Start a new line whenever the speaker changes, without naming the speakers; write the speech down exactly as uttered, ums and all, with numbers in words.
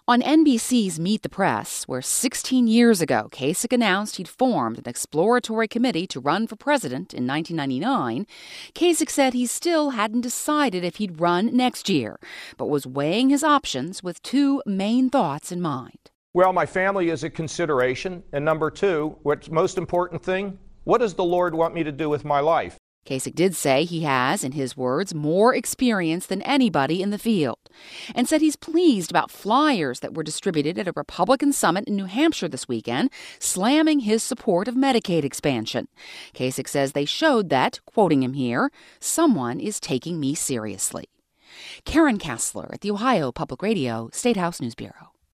On N B C's Meet the Press, where sixteen years ago Kasich announced he'd formed an exploratory committee to run for president in nineteen ninety-nine, Kasich said he still hadn't decided if he'd run next year, but was weighing his options with two main thoughts in mind.
Well, my family is a consideration, and number two, what's most important thing, what does the Lord want me to do with my life?
Kasich did say he has, in his words, more experience than anybody in the field, and said he's pleased about flyers that were distributed at a Republican summit in New Hampshire this weekend, slamming his support of Medicaid expansion. Kasich says they showed that, quoting him here, someone is taking me seriously. Karen Kassler at the Ohio Public Radio State House News Bureau.